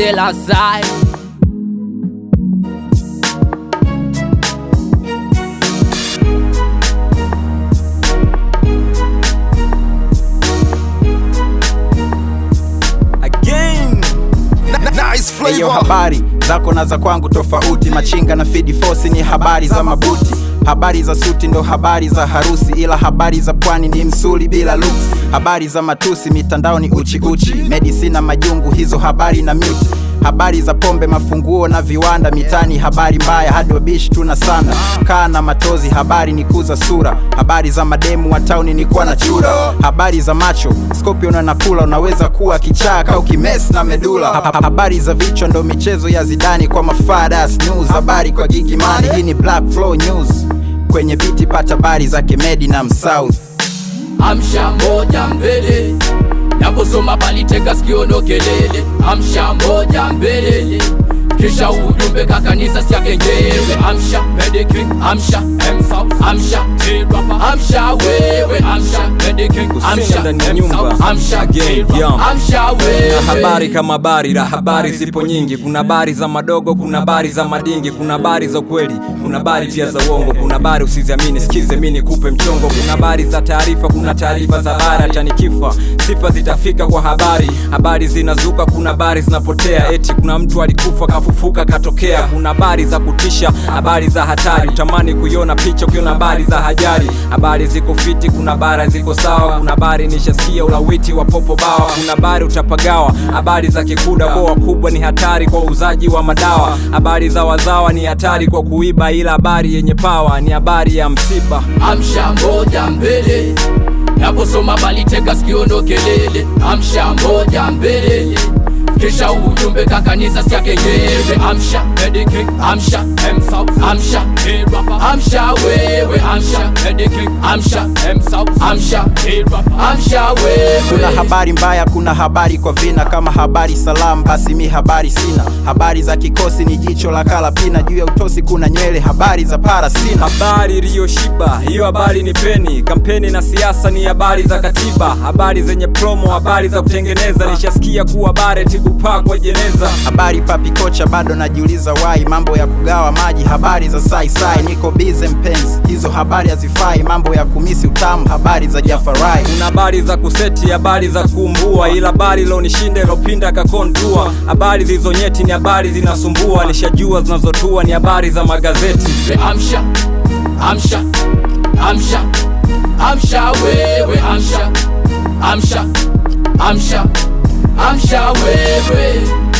Selassie. Nice flavor. Eyo habari zako na za kwangu tofauti. Machinga na feed force ni habari za mabuti. Habari za suti ndo habari za harusi, ila habari za pwani ni msuli bila looks. Habari za matusi mitandao ni uchi uchi, medicine na majungu hizo habari na mute. Habari za pombe mafunguo na viwanda mitani, habari mbaya hadi wabishi tuna sana. Kaa na matozi habari ni kuza sura, habari za mademu wa town ni kuwa na chura. Habari za macho Scorpion na pula, unaweza kuwa kichaka au kimes na medula. Habari za vichwa ndo michezo ya Zidani kwa mafadas news. Habari kwa Gigi Money, hii ni Black Flow News. Kwenye biti pata habari za Kemedi na Msouth. Amsha moja mbele, naposoma bali tega sikio ndo kelele. Amsha moja mbele, kisha ujumbe kakanisa siya kengele. Amsha Mediking, amsha M-South, amsha T-Rapper, amsha wewe, amsha Mediking, amsha M-South, amsha T-Rapper, amsha wewe. Na habari kama habari, la habari zipo nyingi. Kuna habari za madogo, kuna habari za madingi. Kuna habari za kweli, kuna habari pia za uongo. Kuna habari usiziamini, sikize mimi nikupe mchongo. Kuna habari za taarifa, kuna taarifa za habari. Hata nikifa, sifa zitafika kwa habari. Habari zinazuka, kuna habari zinapotea. Eti kuna mtu alikufa kafufuka katokea. Kuna habari za kutisha, habari za hatari. Utamani kuiona picha ukiona habari za hajari. Habari ziko fiti, kuna habari ziko sawa. Kuna habari nishasikia ulawiti wa popo bawa. Kuna habari utapagawa, habari za kikuda kwa wakubwa ni hatari kwa uzaji wa madawa. Habari za wazawa ni hatari kwa kuiba, ila habari yenye pawa ni habari ya msiba. Amsha moja mbele, naposoma bali tega sikio ndo kelele. Amsha moja mbele, kisha ujumbe kakanisa siya kengele. Amsha Mediking, amsha M-South, amsha T-Rapper, amsha wewe, amsha Mediking, amsha M-South, amsha T-Rapper, amsha wewe. Kuna habari mbaya, kuna habari kwa vina. Kama habari salam basi mi habari sina. Habari za kikosi ni jicho la kalapina. Juu ya utosi kuna nywele, habari za parasina. Habari iliyoshiba, hiyo habari ni peni. Kampeni na siasa ni habari za katiba. Habari zenye promo, habari za kutengeneza. Nishasikia kuwa bare tigupa kwa jeneza. Habari papi kocha bado najiuliza why. Mambo ya kugawa maji, habari za sai sai. Niko busy mpenzi, hizo habari hazifai. Mambo ya kumisi utamu, habari za Jafarai. Kuna habari za kuseti, habari za kuumbua. Ila habari lo nishinde lopinda kakontua. Habari zilizonyeti ni habari zinasumbua. Nishajua zinazotua ni habari za magazeti. Amsha, amsha, amsha, amsha wewe, amsha, amsha, amsha, amsha wewe.